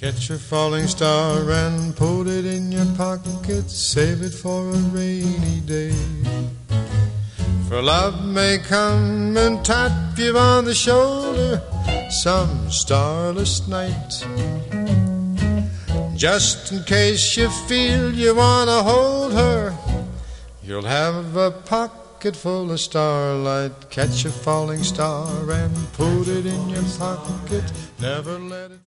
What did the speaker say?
Catch a falling star and put it in your pocket, save it for a rainy day. For love may come and tap you on the shoulder some starless night. Just in case you feel you want to hold her, you'll have a pocket full of starlight. Catch a falling star and put it in your pocket, never let it